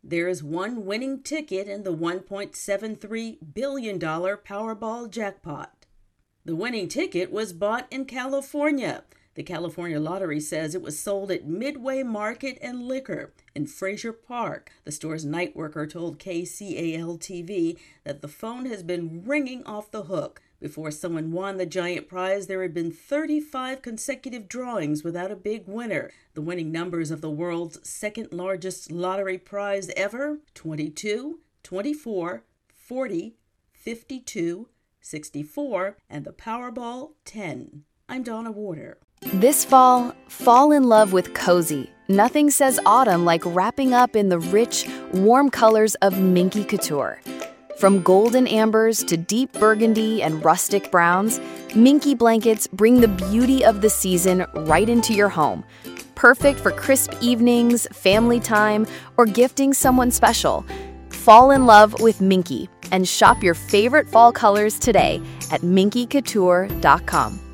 There is one winning ticket in the $1.73 billion Powerball jackpot. The winning ticket was bought in California. The California Lottery says it was sold at Midway Market and Liquor in Frazier Park. The store's night worker told KCAL-TV that the phone has been ringing off the hook. Before someone won the giant prize, there had been 35 consecutive drawings without a big winner. The winning numbers of the world's second largest lottery prize ever: 22, 24, 40, 52, 64, and the Powerball 10. I'm Donna Warder. This fall in love with cozy. Nothing says autumn like wrapping up in the rich, warm colors of Minky Couture. From golden ambers to deep burgundy and rustic browns, Minky blankets bring the beauty of the season right into your home. Perfect for crisp evenings, family time, or gifting someone special. Fall in love with Minky and shop your favorite fall colors today at minkycouture.com.